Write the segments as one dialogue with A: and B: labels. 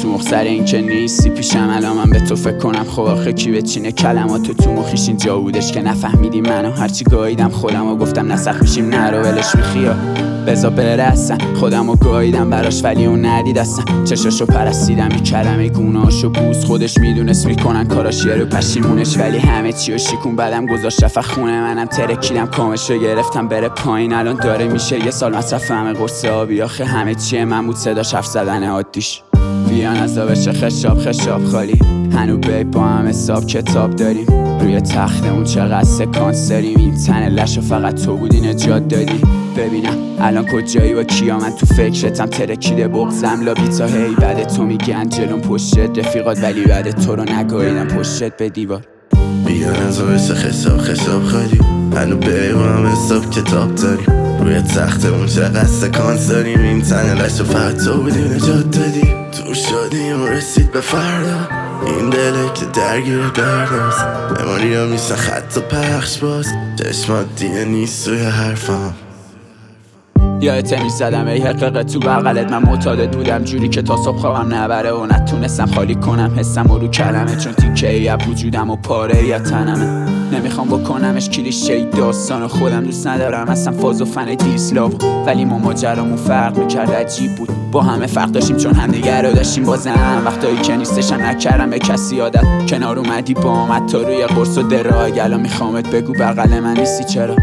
A: تو مخ این که نیستی پیشم الان من به تو فکر کنم خب آخه کی بچینه کلمات تو مخیش اینجا بودش که نفهمیدی منو هرچی گاییدم خودم و گفتم نسخ میشیم نرو ولش بیخیا بزا برسن خودم و گاییدم براش ولی اون ندید اصلا چشاشو پرستیدم این کلمه گوناشو بوز خودش میدونست میکنن کاراش یه رو پشیمونش ولی همه چی و شیکون بعدم گذاشت رفت خونه منم ترکیدم کامشو گرفتم بره پایین الان داره میشه یه سال مصرف همه قرص آبی آخه همه چیه من بود صداش حرف زدن عادیش بیان از بشه خشاب خالی هنو بی با هم حساب کتاب داریم روی تختمون چقدر سکانس داریم این تن لشو فقط تو بودی نجات دادی ببینم الان کجایی و کیا من تو فکرتم ترکیده بغزم لابی تا هی بعد تو میگن جلون پشتت رفیقات ولی بعد تو رو نگاهیدم پشتت به دیوار
B: بیان از بشه خشاب خالی هنو بی با هم حساب کتاب داریم روی تختمون چقدر سکانس داریم این تن لشو فقط تو بودی نجات دادی تو شدیم رسید به فردا این دله که درگیر درداست مماری ها میسن خط و پخش باز چشمات دیگه نیست توی حرفم
A: یادت میزدم ای حقیقت تو بغلت من معتادت بودم جوری که تا صبح خوابم نبره و نتونستم خالی کنم حسم و رو کلمه چون تیکه ای از وجودم و پاره ای از تنمه نمیخوام بکنمش کلیشه داستان خودم دوست ندارم اصلا فاز و فن دیسلاو ولی ما ماجرامون فرق میکرد عجیب بود با همه فرق داشتیم چون همدیگه رو داشتیم بازم وقتایی که نیستشم نکردم به کسی عادت کنار اومدی با آمد تا روی قرص و دراگ الان میخوامت بگو بغل من نیستی چرا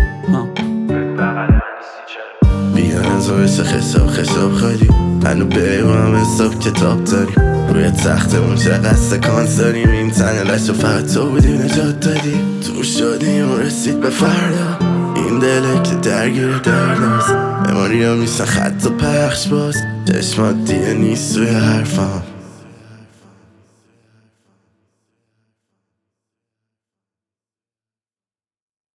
B: بیان از بشه خشاب خالی هنو بی با هم حساب کتاب داریم روی تختمون چقدر سکانس داریم این تن لشو فقط تو بودی نجات دادی تو شدیم رسید به فردا این دله که درگیر درداست مماری ها میسن خط و پخش باز چشمات دیگه نیست توی حرفم